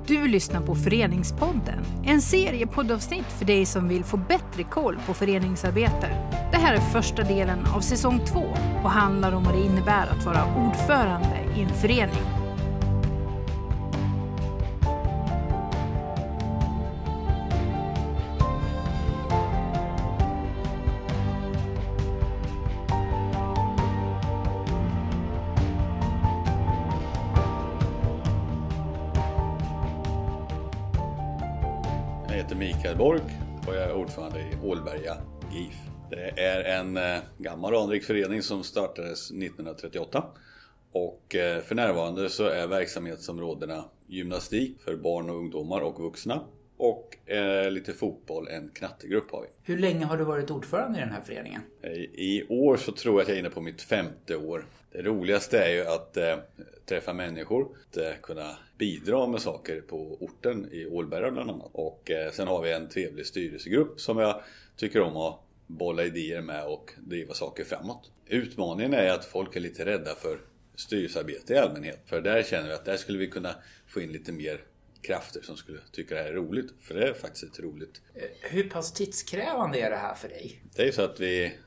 Du lyssnar på Föreningspodden, en serie poddavsnitt för dig som vill få bättre koll på föreningsarbete. Det här är första delen av säsong 2 och handlar om vad det innebär att vara ordförande i en förening. Jag heter Mikael Borg och jag är ordförande i Ålberga GIF. Det är en gammal anrik förening som startades 1938 och för närvarande så är verksamhetsområdena gymnastik för barn och ungdomar och vuxna och lite fotboll, en knattegrupp har vi. Hur länge har du varit ordförande i den här föreningen? I år så tror jag att jag är inne på mitt 5:e år. Det roligaste är ju att träffa människor, att kunna bidra med saker på orten i Ålberga bland annat. Och sen har vi en trevlig styrelsegrupp som jag tycker om att bolla idéer med och driva saker framåt. Utmaningen är att folk är lite rädda för styrelsearbete i allmänhet. För där känner vi att där skulle vi kunna få in lite mer krafter som skulle tycka det här är roligt. För det är faktiskt ett roligt. Hur pass tidskrävande är det här för dig? Det är ju så att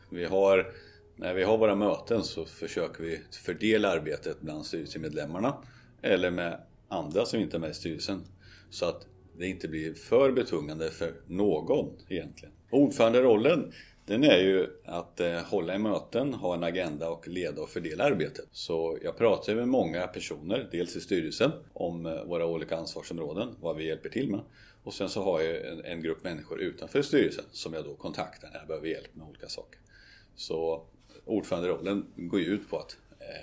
när vi har våra möten så försöker vi fördela arbetet bland styrelsemedlemmarna eller med andra som inte är med i styrelsen. Så att det inte blir för betungande för någon egentligen. Ordföranderollen, den är ju att hålla i möten, ha en agenda och leda och fördela arbetet. Så jag pratar med många personer, dels i styrelsen, om våra olika ansvarsområden, vad vi hjälper till med. Och sen så har jag en grupp människor utanför styrelsen som jag då kontaktar när jag behöver hjälp med olika saker. Så ordföranderollen går ju ut på att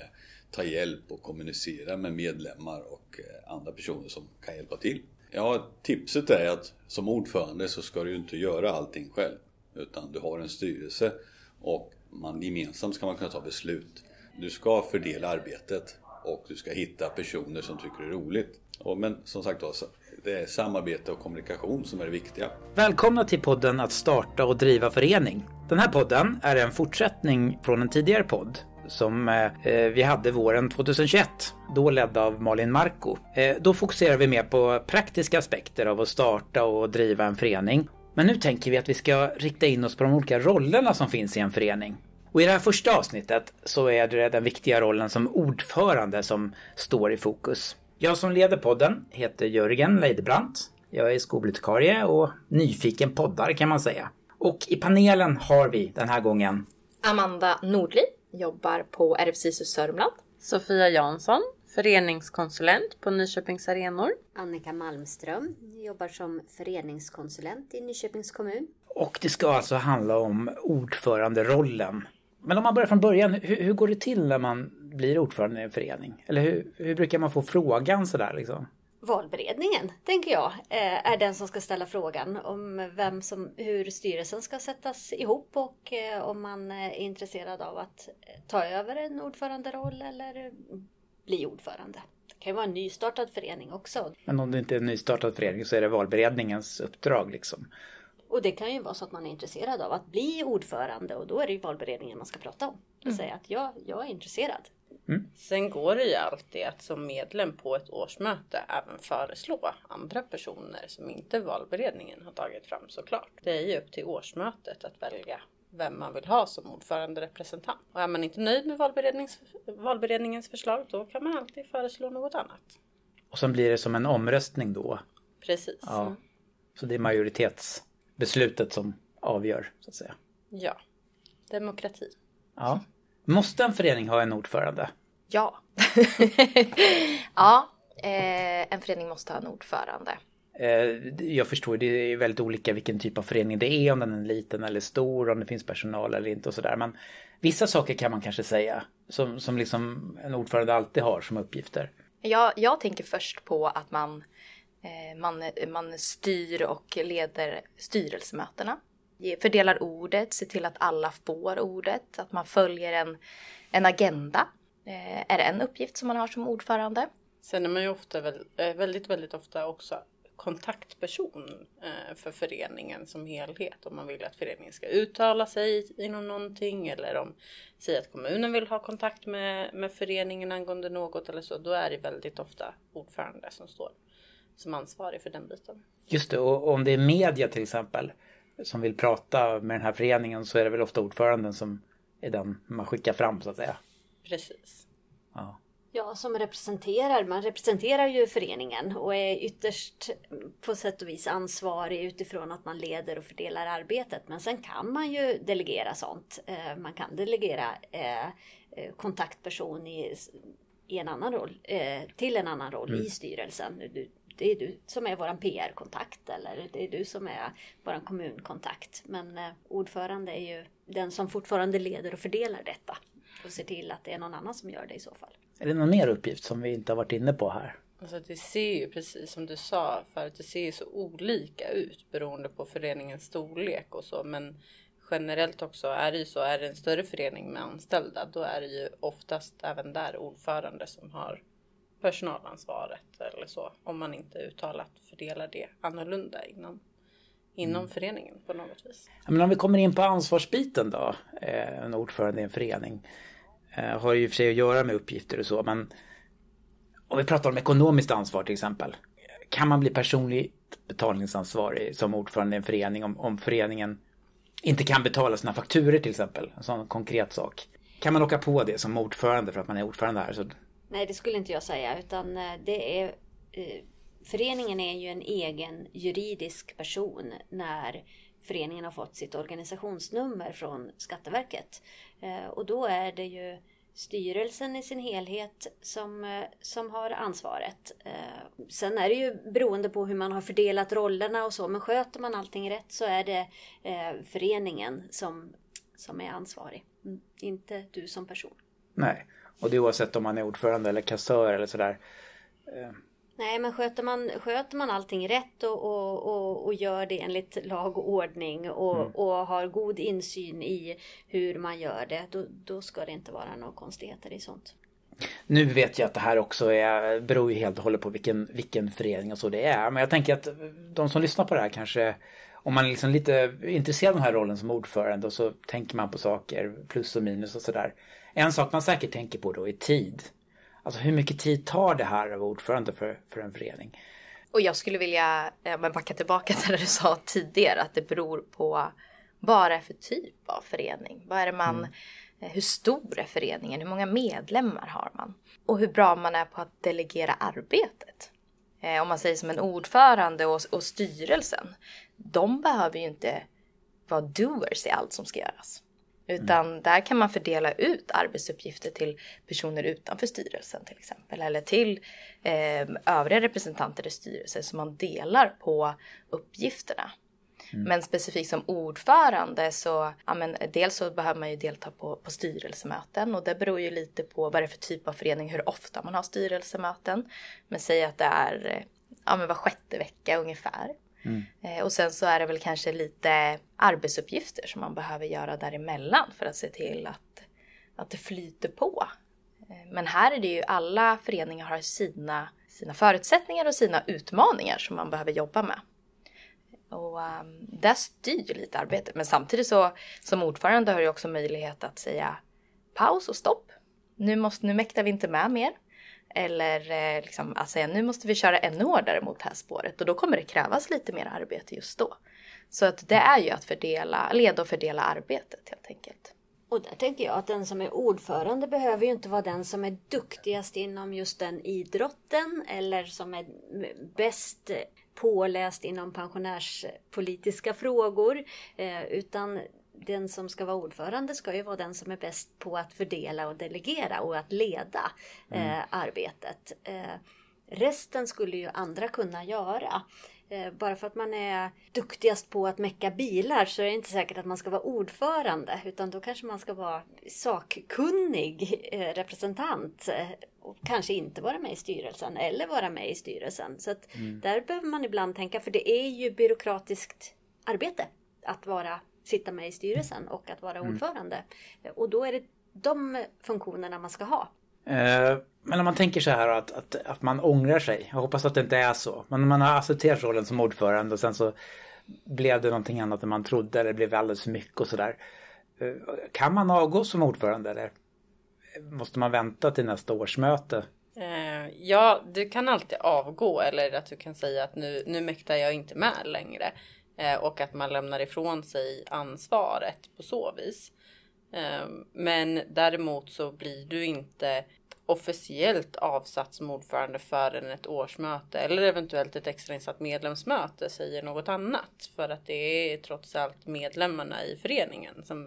ta hjälp och kommunicera med medlemmar och andra personer som kan hjälpa till. Ja, tipset är att som ordförande så ska du inte göra allting själv. Utan du har en styrelse och gemensamt ska man kunna ta beslut. Du ska fördela arbetet och du ska hitta personer som tycker det är roligt. Men som sagt då, det är samarbete och kommunikation som är det viktiga. Välkomna till podden Att starta och driva förening. Den här podden är en fortsättning från en tidigare podd som vi hade våren 2021, då ledd av Malin Marko. Då fokuserar vi mer på praktiska aspekter av att starta och driva en förening. Men nu tänker vi att vi ska rikta in oss på de olika rollerna som finns i en förening. Och i det här första avsnittet så är det den viktiga rollen som ordförande som står i fokus. Jag som leder podden heter Jörgen Leidebrandt. Jag är skolbibliotekarie och nyfiken poddare kan man säga. Och i panelen har vi den här gången Amanda Nordli, jobbar på RFSISU Sörmland. Sofia Jansson, föreningskonsulent på Nyköpings arenor. Annika Malmström, jobbar som föreningskonsulent i Nyköpings kommun. Och det ska alltså handla om ordföranderollen. Men om man börjar från början, hur går det till när man blir ordförande i en förening? Eller hur brukar man få frågan sådär liksom? Valberedningen, tänker jag, är den som ska ställa frågan om hur styrelsen ska sättas ihop och om man är intresserad av att ta över en ordföranderoll eller bli ordförande. Det kan ju vara en nystartad förening också. Men om det inte är en nystartad förening så är det valberedningens uppdrag liksom. Och det kan ju vara så att man är intresserad av att bli ordförande och då är det ju valberedningen man ska prata om. Och säga att jag är intresserad. Sen går det ju alltid att som medlem på ett årsmöte även föreslå andra personer som inte valberedningen har tagit fram såklart. Det är ju upp till årsmötet att välja vem man vill ha som ordförande representant. Och är man inte nöjd med valberedningens förslag då kan man alltid föreslå något annat. Och sen blir det som en omröstning då. Precis. Ja. Så det är majoritetsbeslutet som avgör så att säga. Ja, demokrati. Ja. Måste en förening ha en ordförande? Ja. Ja, en förening måste ha en ordförande. Jag förstår, det är väldigt olika vilken typ av förening det är, om den är liten eller stor, om det finns personal eller inte och sådär. Men vissa saker kan man kanske säga som liksom en ordförande alltid har som uppgifter. Jag tänker först på att man styr och leder styrelsemötena. Fördelar ordet, ser till att alla får ordet, att man följer en agenda. Är det en uppgift som man har som ordförande? Sen är man ju ofta väldigt ofta också kontaktperson för föreningen som helhet. Om man vill att föreningen ska uttala sig inom någonting eller om säger att kommunen vill ha kontakt med föreningen angående något eller så. Då är det väldigt ofta ordförande som står som ansvarig för den biten. Just det, och om det är media till exempel som vill prata med den här föreningen, så är det väl ofta ordföranden som är den man skickar fram, så att säga. Precis. Ja, man representerar ju föreningen och är ytterst på sätt och vis ansvarig utifrån att man leder och fördelar arbetet. Men sen kan man ju delegera sånt. Man kan delegera kontaktperson i en annan roll, till en annan roll i styrelsen. Det är du som är våran PR-kontakt, eller det är du som är våran kommunkontakt. Men ordförande är ju den som fortfarande leder och fördelar detta. Och ser till att det är någon annan som gör det i så fall. Är det någon mer uppgift som vi inte har varit inne på här? Alltså det ser ju, precis som du sa förut, det ser ju så olika ut beroende på föreningens storlek och så. Men generellt också är det ju så, är det en större förening med anställda, då är det ju oftast även där ordförande som har personalansvaret eller så. Om man inte uttalat fördelar det annorlunda inom föreningen på något vis. Men om vi kommer in på ansvarsbiten då, en ordförande i en förening har ju i och för sig att göra med uppgifter och så, men om vi pratar om ekonomiskt ansvar till exempel, kan man bli personligt betalningsansvarig som ordförande i en förening om föreningen inte kan betala sina fakturer till exempel, en sån konkret sak? Kan man åka på det som ordförande för att man är ordförande här? Så... Nej, det skulle inte jag säga, utan det är... Föreningen är ju en egen juridisk person när föreningen har fått sitt organisationsnummer från Skatteverket. Och då är det ju styrelsen i sin helhet som har ansvaret. Sen är det ju beroende på hur man har fördelat rollerna och så. Men sköter man allting rätt så är det föreningen som är ansvarig. Inte du som person. Nej, och det är oavsett om man är ordförande eller kassör eller sådär. Nej, men sköter man allting rätt och gör det enligt lag och ordning och har god insyn i hur man gör det, då ska det inte vara några konstigheter i sånt. Nu vet jag att det här också beror ju helt och hållet på vilken förening och så det är. Men jag tänker att de som lyssnar på det här kanske, om man är liksom lite intresserad av den här rollen som ordförande och så tänker man på saker, plus och minus och sådär. En sak man säkert tänker på då är tid. Alltså hur mycket tid tar det här av ordförande för en förening? Och jag skulle vilja backa tillbaka till det du sa tidigare, att det beror på vad det är för typ av förening. Vad är det hur stor är föreningen? Hur många medlemmar har man? Och hur bra man är på att delegera arbetet. Om man säger som en ordförande och styrelsen, de behöver ju inte vara doers i allt som ska göras. Utan där kan man fördela ut arbetsuppgifter till personer utanför styrelsen till exempel. Eller till övriga representanter i styrelsen, så man delar på uppgifterna. Men specifikt som ordförande så, dels så behöver man ju delta på styrelsemöten. Och det beror ju lite på vad det är för typ av förening, hur ofta man har styrelsemöten. Men säg att det är var 6:e vecka ungefär. Och sen så är det väl kanske lite arbetsuppgifter som man behöver göra däremellan för att se till att det flyter på. Men här är det ju, alla föreningar har sina förutsättningar och sina utmaningar som man behöver jobba med. Och där styr lite arbetet. Men samtidigt så som ordförande har du också möjlighet att säga paus och stopp. Nu mäktar vi inte med mer. Eller att säga nu måste vi köra ännu hårdare mot det här spåret. Och då kommer det krävas lite mer arbete just då. Så att det är ju att leda och fördela arbetet helt enkelt. Och där tänker jag att den som är ordförande behöver ju inte vara den som är duktigast inom just den idrotten. Eller som är bäst påläst inom pensionärspolitiska frågor. Utan den som ska vara ordförande ska ju vara den som är bäst på att fördela och delegera och att leda arbetet. Resten skulle ju andra kunna göra. Bara för att man är duktigast på att mecka bilar så är det inte säkert att man ska vara ordförande. Utan då kanske man ska vara sakkunnig representant. Och kanske inte vara med i styrelsen eller vara med i styrelsen. Så att där behöver man ibland tänka, för det är ju byråkratiskt arbete att sitta med i styrelsen och att vara ordförande. Och då är det de funktionerna man ska ha. Men om man tänker så här att man ångrar sig. Jag hoppas att det inte är så. Men man har accepterat rollen som ordförande och sen så blev det någonting annat än man trodde. Eller det blev alldeles för mycket och sådär. Kan man avgå som ordförande eller måste man vänta till nästa årsmöte? Ja, du kan alltid avgå eller att du kan säga att nu mäktar jag inte med längre. Och att man lämnar ifrån sig ansvaret på så vis. Men däremot så blir du inte officiellt avsatt som ordförande förrän ett årsmöte eller eventuellt ett extrainsatt medlemsmöte säger något annat. För att det är trots allt medlemmarna i föreningen som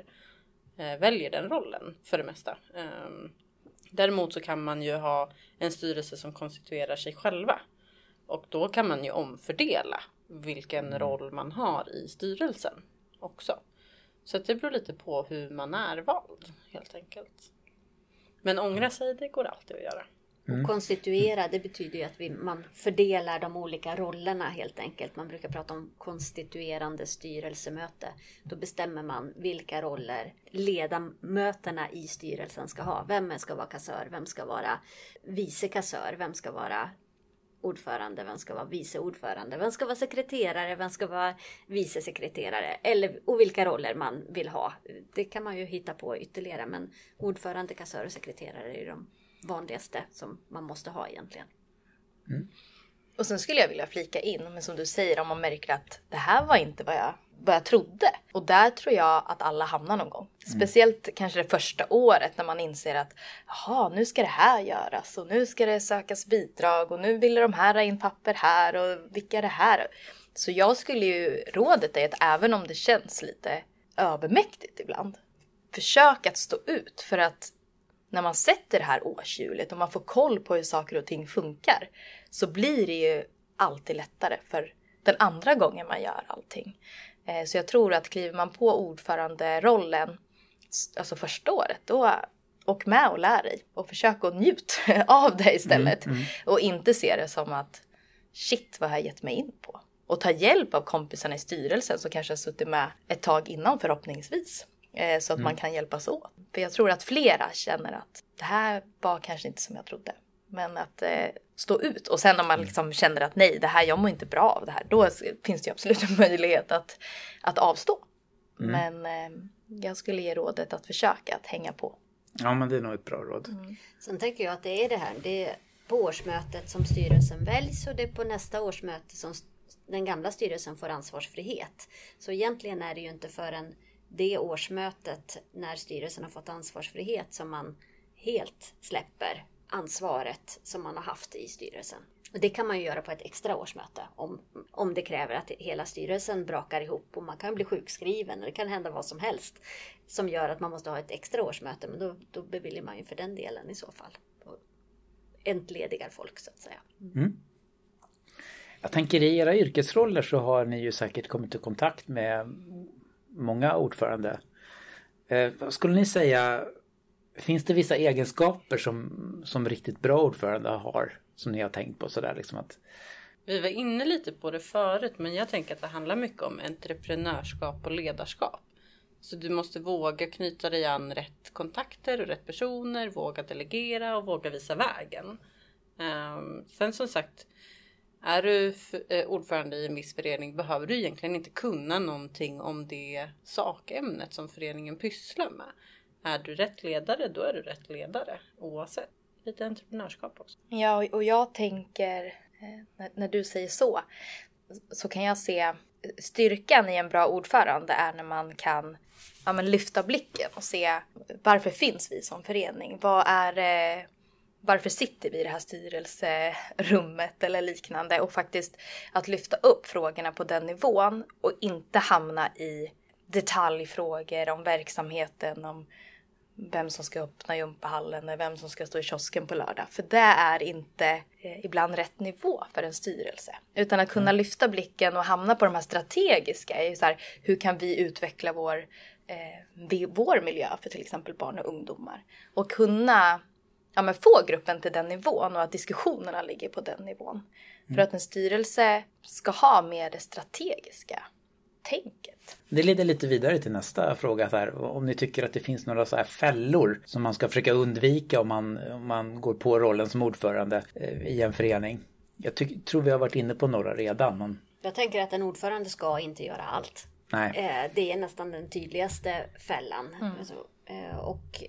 väljer den rollen för det mesta. Däremot så kan man ju ha en styrelse som konstituerar sig själva. Och då kan man ju omfördela vilken roll man har i styrelsen också. Så det beror lite på hur man är vald helt enkelt. Men ångra sig, det går alltid att göra. Och konstituera, det betyder ju att man fördelar de olika rollerna helt enkelt. Man brukar prata om konstituerande styrelsemöte. Då bestämmer man vilka roller ledamöterna i styrelsen ska ha. Vem ska vara kassör, vem ska vara vice kassör, vem ska vara ordförande, vem ska vara vice ordförande, vem ska vara sekreterare, vem ska vara vice sekreterare och vilka roller man vill ha. Det kan man ju hitta på ytterligare, men ordförande, kassör och sekreterare är de vanligaste som man måste ha egentligen. Och sen skulle jag vilja flika in, men som du säger, om man märker att det här var inte vad jag trodde. Och där tror jag att alla hamnar någon gång. Speciellt kanske det första året när man inser att jaha, nu ska det här göras och nu ska det sökas bidrag och nu vill de här ha in papper här och vilka är det här? Så jag skulle ju rådet är att även om det känns lite övermäktigt ibland, försök att stå ut, för att när man sätter det här årshjulet och man får koll på hur saker och ting funkar, så blir det ju alltid lättare för den andra gången man gör allting. Så jag tror att kliver man på ordföranderollen, alltså första året, då åk med och lär dig. Och försök att njuta av det istället. Och inte se det som att shit, vad har jag gett mig in på? Och ta hjälp av kompisarna i styrelsen som kanske har suttit med ett tag innan förhoppningsvis. Så att man kan hjälpas åt. För jag tror att flera känner att det här var kanske inte som jag trodde. Men att stå ut. Och sen när man liksom känner att nej, det här, jag mår inte bra av det här. Då finns det ju absolut en möjlighet att avstå. Men jag skulle ge rådet att försöka att hänga på. Ja, men det är nog ett bra råd. Sen tänker jag att det är det här. Det är på årsmötet som styrelsen väljs och det är på nästa årsmöte som den gamla styrelsen får ansvarsfrihet. Så egentligen är det ju inte förrän det årsmötet när styrelsen har fått ansvarsfrihet som man helt släpper ansvaret som man har haft i styrelsen. Och det kan man ju göra på ett extra årsmöte om det kräver att hela styrelsen brakar ihop och man kan bli sjukskriven och det kan hända vad som helst som gör att man måste ha ett extra årsmöte, men då beviljar man ju för den delen i så fall. Entledigar folk så att säga. Jag tänker i era yrkesroller så har ni ju säkert kommit i kontakt med många ordförande. Skulle ni säga, finns det vissa egenskaper som riktigt bra ordförande har som ni har tänkt på sådär liksom att... Vi var inne lite på det förut, men jag tänker att det handlar mycket om entreprenörskap och ledarskap. Så du måste våga knyta dig an rätt kontakter och rätt personer, våga delegera och våga visa vägen. Sen som sagt, är du ordförande i en viss förening behöver du egentligen inte kunna någonting om det sakämnet som föreningen pysslar med. Är du rätt ledare, då är du rätt ledare oavsett. Lite entreprenörskap också. Ja, och jag tänker, när du säger så kan jag se styrkan i en bra ordförande är när man kan lyfta blicken och se varför finns vi som förening? Varför sitter vi i det här styrelserummet eller liknande? Och faktiskt att lyfta upp frågorna på den nivån och inte hamna i detaljfrågor om verksamheten, om vem som ska öppna gympahallen eller vem som ska stå i kiosken på lördag. För det är inte ibland rätt nivå för en styrelse. Utan att kunna lyfta blicken och hamna på de här strategiska. Är ju så här, hur kan vi utveckla vår miljö för till exempel barn och ungdomar? Och kunna få gruppen till den nivån och att diskussionerna ligger på den nivån. För att en styrelse ska ha mer det strategiska tänket. Det leder lite vidare till nästa fråga. Så här, om ni tycker att det finns några så här fällor som man ska försöka undvika om man går på rollen som ordförande i en förening. Jag tror vi har varit inne på några redan. Men... Jag tänker att en ordförande ska inte göra allt. Nej. Det är nästan den tydligaste fällan. Och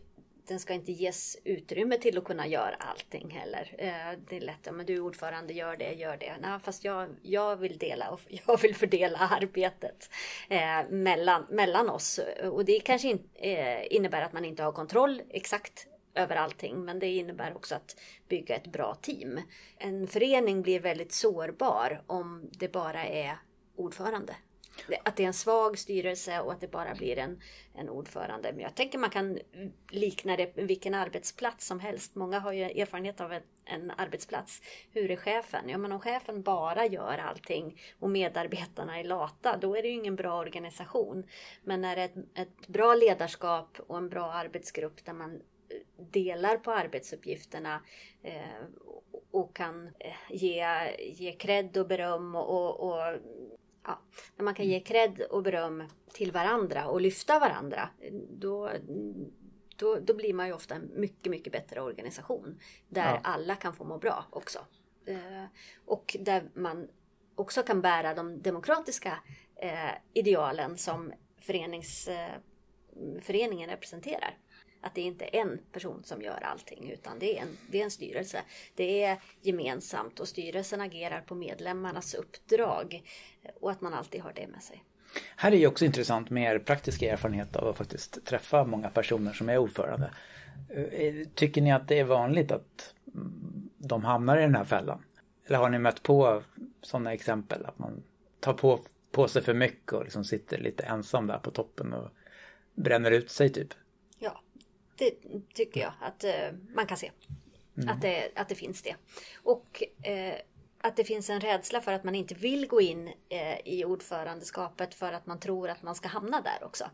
den ska inte ges utrymme till att kunna göra allting heller. Det är lätt, men du är ordförande, gör det. Nej, fast jag vill dela och jag vill fördela arbetet mellan oss. Och det kanske innebär att man inte har kontroll exakt över allting, men det innebär också att bygga ett bra team. En förening blir väldigt sårbar om det bara är ordförande. Att det är en svag styrelse och att det bara blir en ordförande. Men jag tänker man kan likna det vilken arbetsplats som helst. Många har ju erfarenhet av en arbetsplats. Hur är chefen? Ja, men om chefen bara gör allting och medarbetarna är lata, då är det ju ingen bra organisation. Men när det är ett bra ledarskap och en bra arbetsgrupp där man delar på arbetsuppgifterna och kan ge cred och beröm och när man kan ge cred och beröm till varandra och lyfta varandra, då blir man ju ofta en mycket, mycket bättre organisation där alla kan få må bra också. Och där man också kan bära de demokratiska idealen som föreningen representerar. Att det inte är en person som gör allting, utan det är en styrelse. Det är gemensamt och styrelsen agerar på medlemmarnas uppdrag och att man alltid har det med sig. Här är ju också intressant med er praktiska erfarenhet av att faktiskt träffa många personer som är ordförande. Tycker ni att det är vanligt att de hamnar i den här fällan? Eller har ni mött på sådana exempel att man tar på sig för mycket och liksom sitter lite ensam där på toppen och bränner ut sig typ? Ja, det tycker jag att man kan se. Att det finns det. Och att det finns en rädsla för att man inte vill gå in i ordförandeskapet för att man tror att man ska hamna där också.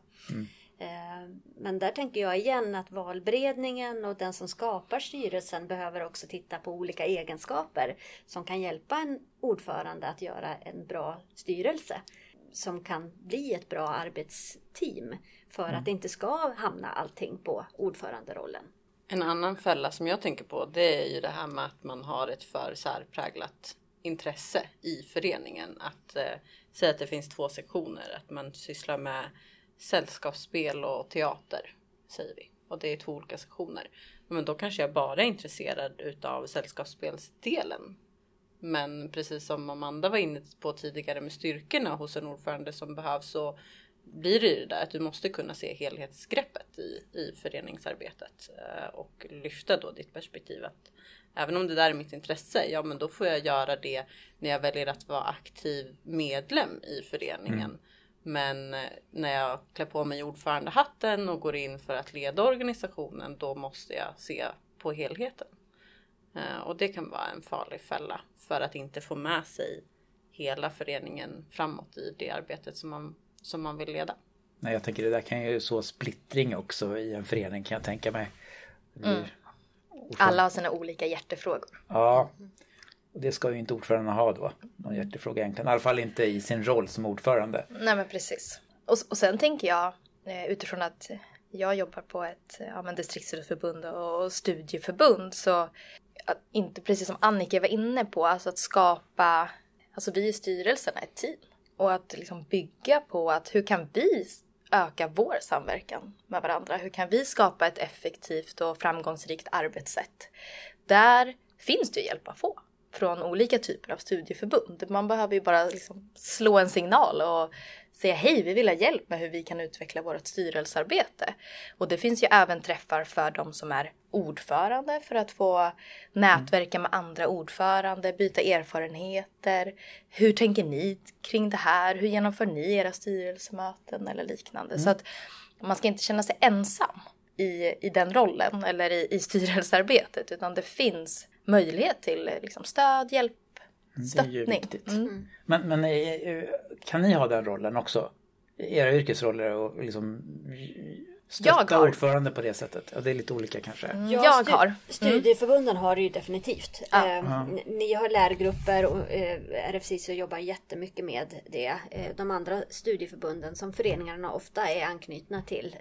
Men där tänker jag igen att valberedningen och den som skapar styrelsen behöver också titta på olika egenskaper som kan hjälpa en ordförande att göra en bra styrelse som kan bli ett bra arbetsteam för att det inte ska hamna allting på ordföranderollen. En annan fälla som jag tänker på, det är ju det här med att man har ett för särpräglat intresse i föreningen. Att säga att det finns 2 sektioner, att man sysslar med sällskapsspel och teater, säger vi. Och det är 2 olika sektioner. Men då kanske jag bara är intresserad utav sällskapsspelsdelen. Men precis som Amanda var inne på tidigare med styrkorna hos en ordförande som behövs, så blir det ju det där att du måste kunna se helhetsgreppet i föreningsarbetet och lyfta då ditt perspektiv att även om det där är mitt intresse, ja men då får jag göra det när jag väljer att vara aktiv medlem i föreningen. Men när jag klär på mig ordförandehatten och går in för att leda organisationen, då måste jag se på helheten. Och det kan vara en farlig fälla för att inte få med sig hela föreningen framåt i det arbetet som man vill leda. Nej, jag tänker det där kan ju så splittring också i en förening, kan jag tänka mig. Alla har sina olika hjärtefrågor. Ja, och det ska ju inte ordförande ha då. Någon hjärtefråga egentligen. I alla fall inte i sin roll som ordförande. Nej, men precis. Och sen tänker jag utifrån att jag jobbar på ett distriktsidrottsförbund och studieförbund, så att inte precis som Annika var inne på, alltså att skapa, alltså vi i styrelserna är ett team. Och att liksom bygga på att hur kan vi öka vår samverkan med varandra? Hur kan vi skapa ett effektivt och framgångsrikt arbetssätt? Där finns det ju hjälp att få från olika typer av studieförbund. Man behöver ju bara liksom slå en signal och säga hej, vi vill ha hjälp med hur vi kan utveckla vårt styrelsearbete. Och det finns ju även träffar för de som är ordförande för att få nätverka med andra ordförande, byta erfarenheter. Hur tänker ni kring det här? Hur genomför ni era styrelsemöten eller liknande? Så att man ska inte känna sig ensam i den rollen eller i styrelsearbetet, utan det finns möjlighet till liksom stöd, hjälp, stöttning. Det är ju viktigt. Men kan ni ha den rollen också? Era yrkesroller och liksom stötta ordförande på det sättet? Ja, det är lite olika kanske. Jag har. Studieförbunden har det ju definitivt. Ni har lärgrupper och RFSISU jobbar jättemycket med det. De andra studieförbunden som föreningarna ofta är anknutna till.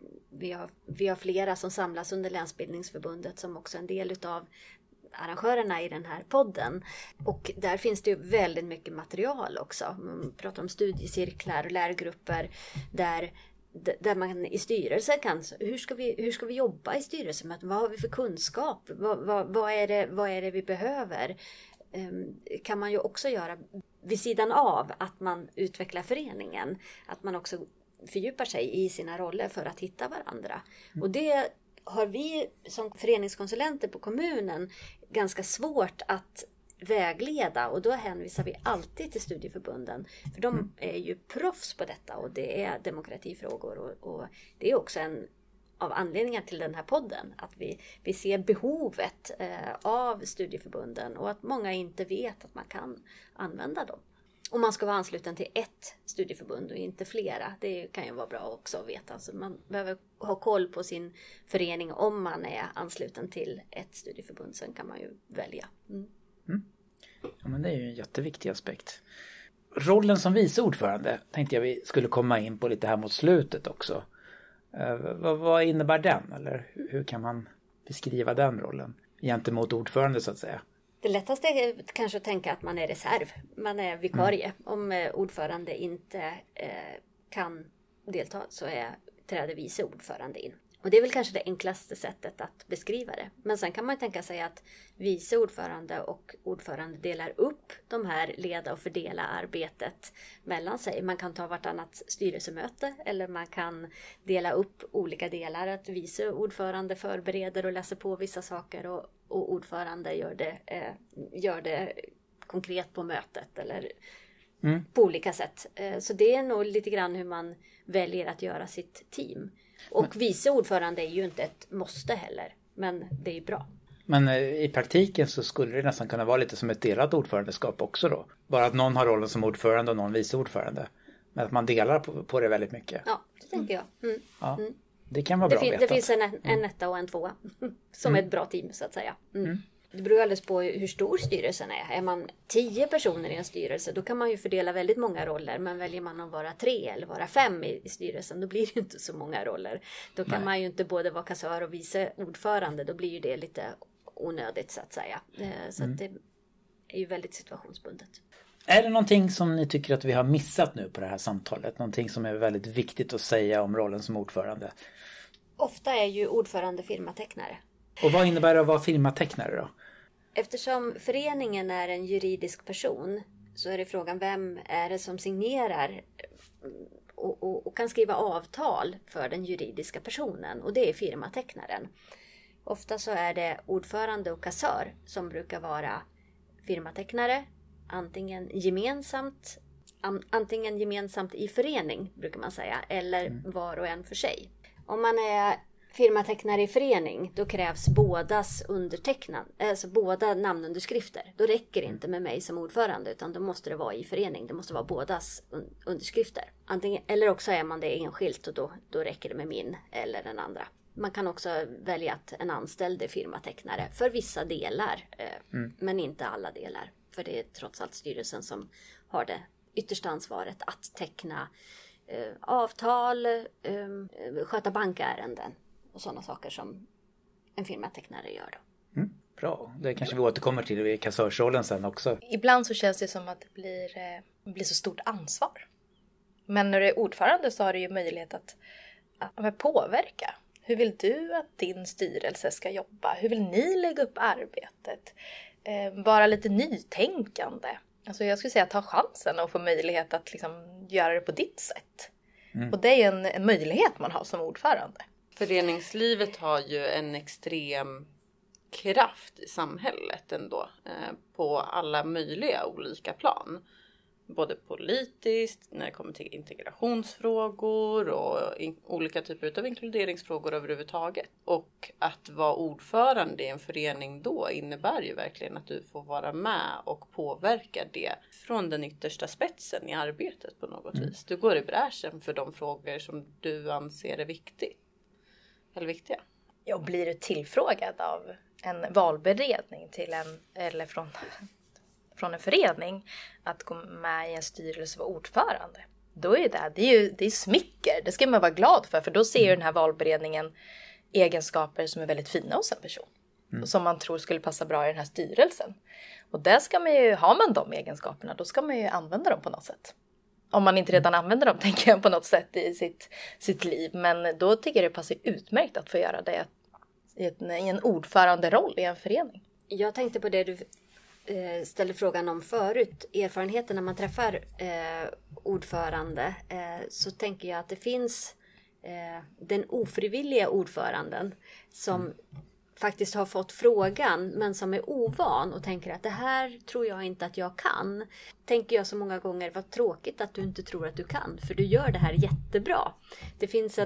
Vi har flera som samlas under Länsbildningsförbundet som också är en del utav arrangörerna i den här podden. Och där finns det ju väldigt mycket material också. Man pratar om studiecirklar och lärgrupper där där man i styrelsen kan, hur ska vi jobba i styrelsen? Vad har vi för kunskap? Vad är det vi behöver? Kan man ju också göra vid sidan av att man utvecklar föreningen. Att man också fördjupar sig i sina roller för att hitta varandra. Och det har vi som föreningskonsulenter på kommunen ganska svårt att vägleda, och då hänvisar vi alltid till studieförbunden, för de är ju proffs på detta, och det är demokratifrågor, och det är också en av anledningar till den här podden, att vi ser behovet av studieförbunden, och att många inte vet att man kan använda dem. Och man ska vara ansluten till ett studieförbund och inte flera. Det kan ju vara bra också att veta. Alltså man behöver ha koll på sin förening om man är ansluten till ett studieförbund. Sen kan man ju välja. Ja, men det är ju en jätteviktig aspekt. Rollen som vice ordförande tänkte jag vi skulle komma in på lite här mot slutet också. Vad innebär den? Eller hur kan man beskriva den rollen gentemot ordförande så att säga? Det lättaste är kanske att tänka att man är reserv. Man är vikarie. Om ordförande inte kan delta så träder vice ordförande in. Och det är väl kanske det enklaste sättet att beskriva det. Men sen kan man tänka sig att vice ordförande och ordförande delar upp de här leda och fördela arbetet mellan sig. Man kan ta vartannat styrelsemöte, eller man kan dela upp olika delar. Att vice ordförande förbereder och läser på vissa saker, och ordförande gör det konkret på mötet eller på olika sätt. Så det är nog lite grann hur man väljer att göra sitt team. Och vice ordförande är ju inte ett måste heller, men det är bra. Men i praktiken så skulle det nästan kunna vara lite som ett delat ordförandeskap också då. Bara att någon har rollen som ordförande och någon vice ordförande. Men att man delar på det väldigt mycket. Ja, det tänker jag. Ja, det kan vara bra vetat. Det finns en etta och en tvåa som är ett bra team så att säga. Det beror alldeles på hur stor styrelsen är. Är man 10 personer i en styrelse, då kan man ju fördela väldigt många roller. Men väljer man att vara 3 eller vara 5 i styrelsen, då blir det inte så många roller. Då kan man ju inte både vara kassör och vice ordförande. Då blir ju det lite onödigt så att säga. Så att det är ju väldigt situationsbundet. Är det någonting som ni tycker att vi har missat nu på det här samtalet? Någonting som är väldigt viktigt att säga om rollen som ordförande? Ofta är ju ordförande firmatecknare. Och vad innebär det att vara firmatecknare då? Eftersom föreningen är en juridisk person, så är det frågan, vem är det som signerar och kan skriva avtal för den juridiska personen? Och det är firmatecknaren. Ofta så är det ordförande och kassör som brukar vara firmatecknare, antingen gemensamt i förening brukar man säga, eller var och en för sig. Om man är firmatecknare i förening, då krävs båda namnunderskrifter. Då räcker det inte med mig som ordförande, utan då måste det vara i förening. Det måste vara bådas underskrifter. Eller också är man det enskilt, och då räcker det med min eller den andra. Man kan också välja att en anställd är firmatecknare för vissa delar, men inte alla delar. För det är trots allt styrelsen som har det yttersta ansvaret att teckna avtal, sköta bankärenden och sådana saker som en firmatecknare gör då. Bra, det kanske vi återkommer till i kassörsrollen sen också. Ibland så känns det som att det blir så stort ansvar. Men när du är ordförande så har du ju möjlighet att påverka. Hur vill du att din styrelse ska jobba? Hur vill ni lägga upp arbetet? Vara lite nytänkande. Alltså jag skulle säga ta chansen och få möjlighet att liksom göra det på ditt sätt. Och det är en möjlighet man har som ordförande. Föreningslivet har ju en extrem kraft i samhället ändå. På alla möjliga olika plan. Både politiskt, när det kommer till integrationsfrågor och olika typer av inkluderingsfrågor överhuvudtaget. Och att vara ordförande i en förening då innebär ju verkligen att du får vara med och påverka det från den yttersta spetsen i arbetet på något vis. Du går i bräschen för de frågor som du anser är viktiga. Ja, blir du tillfrågad av en valberedning eller från en förening att gå med i en styrelse och vara ordförande, då är det är smicker. Det ska man vara glad för då ser ju den här valberedningen egenskaper som är väldigt fina hos en person. Och som man tror skulle passa bra i den här styrelsen. Och där ska man ju, har man de egenskaperna, då ska man ju använda dem på något sätt. Om man inte redan använder dem, tänker jag, på något sätt i sitt liv. Men då tycker jag det passar utmärkt att få göra det i en ordföranderoll i en förening. Jag tänkte på det du ställde frågan om förut. Erfarenheten när man träffar ordförande. Så tänker jag att det finns den ofrivilliga ordföranden som faktiskt har fått frågan men som är ovan och tänker att det här tror jag inte att jag kan. Tänker jag så många gånger, vad tråkigt att du inte tror att du kan, för du gör det här jättebra. Det finns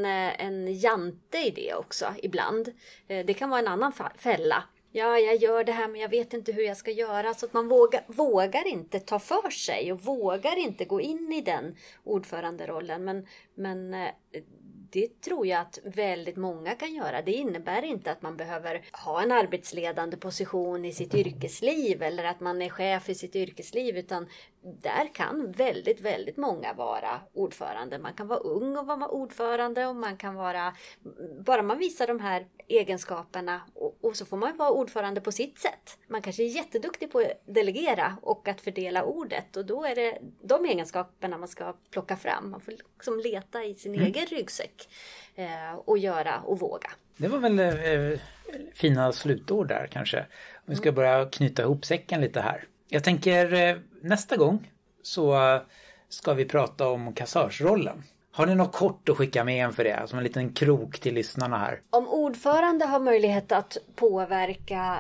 en jante i det också ibland. Det kan vara en annan fälla. Ja, jag gör det här men jag vet inte hur jag ska göra. Så att man vågar inte ta för sig och vågar inte gå in i den ordföranderollen. Men det tror jag att väldigt många kan göra. Det innebär inte att man behöver ha en arbetsledande position i sitt yrkesliv eller att man är chef i sitt yrkesliv, utan där kan väldigt, väldigt många vara ordförande. Man kan vara ung och vara ordförande, och man kan vara, bara man visar de här egenskaperna, och så får man vara ordförande på sitt sätt. Man kanske är jätteduktig på att delegera och att fördela ordet, och då är det de egenskaperna man ska plocka fram. Man får liksom leta i sin egen ryggsäck och göra och våga. Det var väl fina slutord där kanske. Om vi ska börja knyta ihop säcken lite här. Jag tänker nästa gång så ska vi prata om kassörsrollen. Har ni något kort att skicka med en för det? Som en liten krok till lyssnarna här. Om ordförande har möjlighet att påverka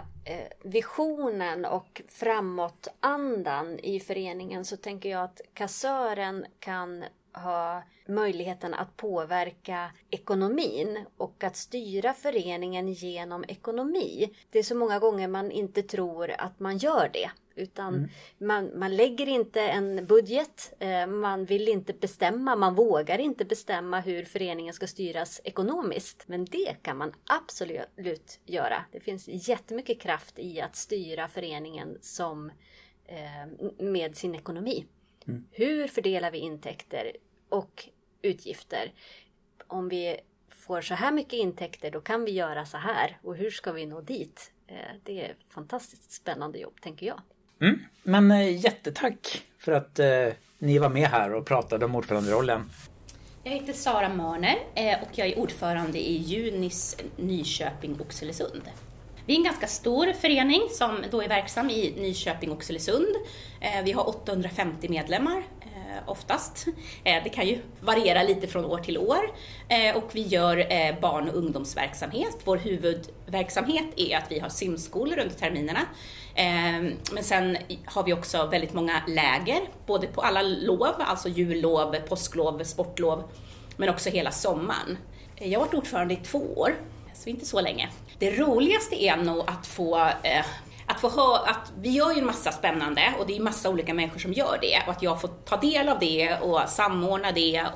visionen och framåtandan i föreningen, så tänker jag att kassören kan ha möjligheten att påverka ekonomin och att styra föreningen genom ekonomi. Det är så många gånger man inte tror att man gör det. Utan man lägger inte en budget, man vill inte bestämma, man vågar inte bestämma hur föreningen ska styras ekonomiskt. Men det kan man absolut göra. Det finns jättemycket kraft i att styra föreningen med sin ekonomi. Hur fördelar vi intäkter och utgifter? Om vi får så här mycket intäkter, då kan vi göra så här. Och hur ska vi nå dit? Det är ett fantastiskt spännande jobb, tänker jag. Men jättetack för att ni var med här och pratade om ordföranderollen. Jag heter Sara Mörner och jag är ordförande i Junis Nyköping-Oxelösund. Vi är en ganska stor förening som då är verksam i Nyköping-Oxelösund. Vi har 850 medlemmar oftast. Det kan ju variera lite från år till år. Och vi gör barn- och ungdomsverksamhet. Vår huvudverksamhet är att vi har simskolor under terminerna. Men sen har vi också väldigt många läger, både på alla lov, alltså jullov, påsklov, sportlov, men också hela sommaren. Jag har varit ordförande i 2 år, så inte så länge. Det roligaste är nog att få höra att vi gör ju en massa spännande, och det är massa olika människor som gör det, och att jag får ta del av det och samordna det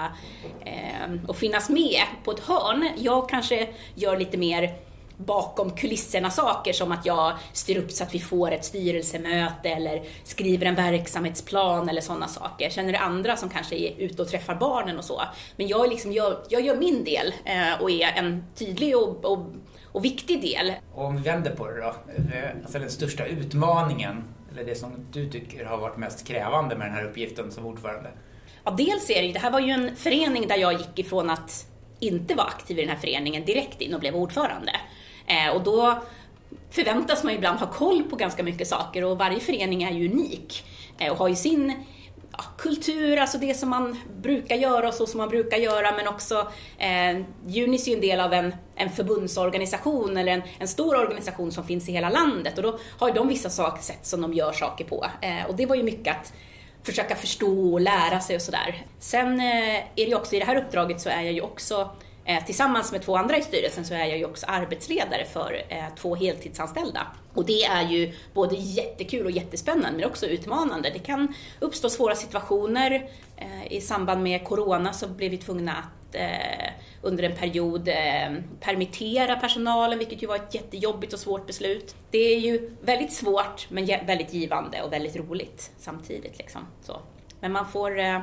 och finnas med på ett hörn. Jag kanske gör lite mer bakom kulisserna saker, som att jag styr upp så att vi får ett styrelsemöte eller skriver en verksamhetsplan eller sådana saker. Jag känner det andra som kanske är ute och träffar barnen och så. Men jag gör min del och är en tydlig och viktig del. Och om vi vänder på det då, alltså den största utmaningen, eller det som du tycker har varit mest krävande med den här uppgiften som ordförande? Ja, dels är det här var ju en förening där jag gick ifrån att inte vara aktiv i den här föreningen direkt in och blev ordförande. Och då förväntas man ibland ha koll på ganska mycket saker, och varje förening är ju unik och har ju sin kultur, alltså det som man brukar göra och så som man brukar göra, men också Junis är ju en del av en förbundsorganisation eller en stor organisation som finns i hela landet, och då har ju de vissa sätt som de gör saker på, och det var ju mycket att försöka förstå och lära sig och sådär. Sen är det ju också i det här uppdraget så är jag ju också tillsammans med 2 andra i styrelsen så är jag ju också arbetsledare för 2 heltidsanställda. Och det är ju både jättekul och jättespännande, men också utmanande. Det kan uppstå svåra situationer. I samband med corona så blev vi tvungna att under en period permittera personalen, vilket ju var ett jättejobbigt och svårt beslut. Det är ju väldigt svårt, men väldigt givande och väldigt roligt samtidigt. Liksom. Så. Men man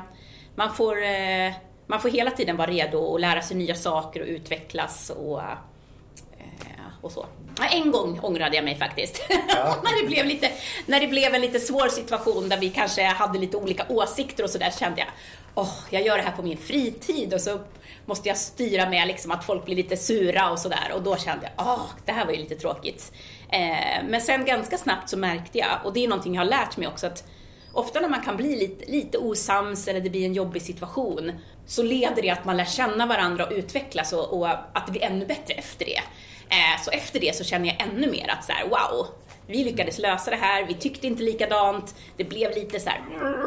får hela tiden vara redo och lära sig nya saker och utvecklas och så. En gång ångrade jag mig faktiskt. Ja. när det blev en lite svår situation där vi kanske hade lite olika åsikter och sådär, kände jag, jag gör det här på min fritid och så måste jag styra med liksom att folk blir lite sura och sådär. Och då kände jag, det här var ju lite tråkigt. Men sen ganska snabbt så märkte jag, och det är någonting jag har lärt mig också, att ofta när man kan bli lite osams eller det blir en jobbig situation, så leder det att man lär känna varandra och utvecklas och att det blir ännu bättre efter det. Så efter det så känner jag ännu mer att så här, wow, vi lyckades lösa det här, vi tyckte inte likadant, det blev lite så här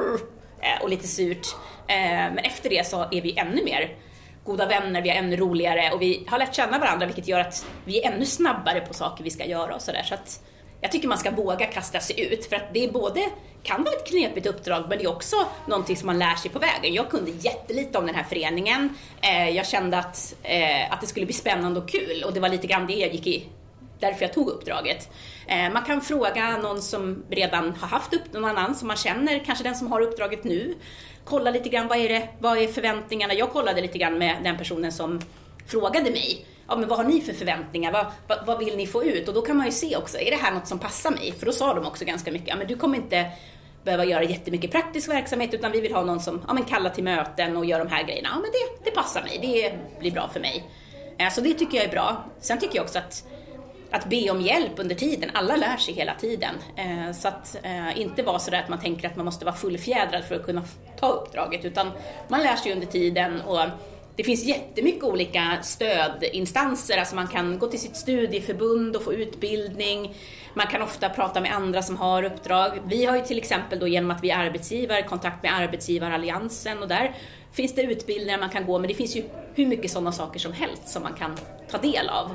och lite surt. Men efter det så är vi ännu mer goda vänner, vi är ännu roligare och vi har lärt känna varandra, vilket gör att vi är ännu snabbare på saker vi ska göra och sådär. Så att jag tycker man ska våga kasta sig ut, för att det är kan vara ett knepigt uppdrag, men det är också någonting som man lär sig på vägen. Jag kunde jättelite om den här föreningen. Jag kände att det skulle bli spännande och kul, och det var lite grann det jag gick i, därför jag tog uppdraget. Man kan fråga någon som redan har haft någon annan som man känner, kanske den som har uppdraget nu. Kolla lite grann, vad är förväntningarna? Jag kollade lite grann med den personen som frågade mig. Ja, men vad har ni för förväntningar? Vad vill ni få ut? Och då kan man ju se också, är det här något som passar mig? För då sa de också ganska mycket, men du kommer inte behöva göra jättemycket praktisk verksamhet, utan vi vill ha någon som kallar till möten och gör de här grejerna. Ja, men det passar mig, det blir bra för mig. Så det tycker jag är bra. Sen tycker jag också att be om hjälp under tiden. Alla lär sig hela tiden. Så att inte vara så där att man tänker att man måste vara fullfjädrad för att kunna ta uppdraget, utan man lär sig under tiden. Och det finns jättemycket olika stödinstanser. Alltså man kan gå till sitt studieförbund och få utbildning. Man kan ofta prata med andra som har uppdrag. Vi har ju till exempel då, genom att vi är arbetsgivare, kontakt med Arbetsgivaralliansen, och där finns det utbildningar man kan gå. Men det finns ju hur mycket sådana saker som helst som man kan ta del av.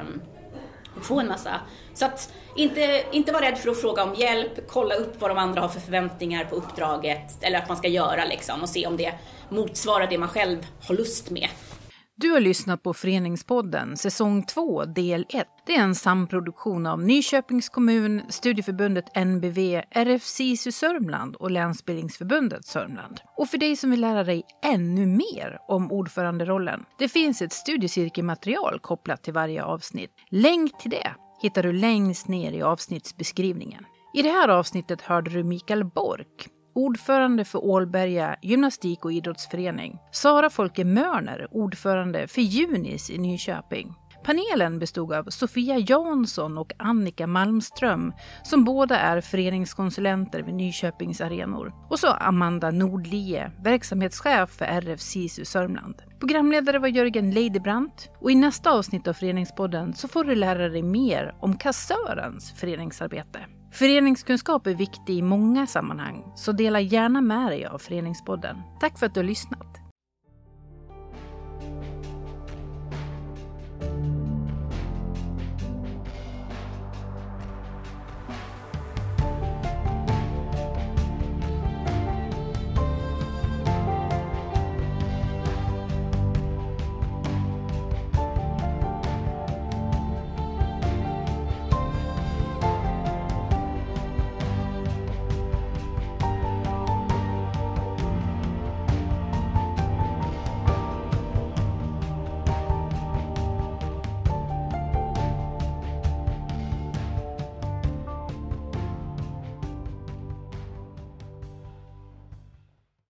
Och få en massa. Så att inte vara rädd för att fråga om hjälp. Kolla upp vad de andra har för förväntningar på uppdraget, eller att man ska göra liksom, och se om det motsvarar det man själv har lust med. Du har lyssnat på Föreningspodden, säsong 2, del 1. Det är en samproduktion av Nyköpings kommun, Studieförbundet NBV, RFSISU Sörmland och Länsbildningsförbundet Sörmland. Och för dig som vill lära dig ännu mer om ordföranderollen, det finns ett studiecirkelmaterial kopplat till varje avsnitt. Länk till det hittar du längst ner i avsnittsbeskrivningen. I det här avsnittet hörde du Mikael Bork, ordförande för Ålberga gymnastik- och idrottsförening. Sara Folke Mörner, ordförande för Junis i Nyköping. Panelen bestod av Sofia Jansson och Annika Malmström, som båda är föreningskonsulenter vid Nyköpings arenor. Och så Amanda Nordlie, verksamhetschef för RFSISU Sörmland. Programledare var Jörgen Leidebrandt, och i nästa avsnitt av Föreningspodden så får du lära dig mer om kassörens föreningsarbete. Föreningskunskap är viktig i många sammanhang, så dela gärna med dig av Föreningspodden. Tack för att du har lyssnat.